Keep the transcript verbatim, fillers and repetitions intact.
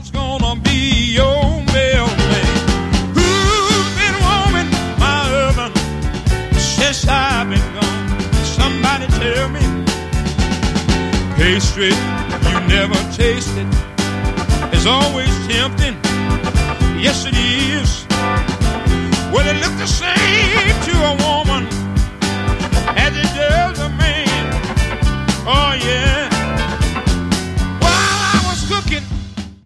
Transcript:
who's gonna be your mailman? Who's been warming my oven since I've been gone? Somebody tell me. Pastry you never tasted is always tempting. Yes, it is. Well, it looks the same to a woman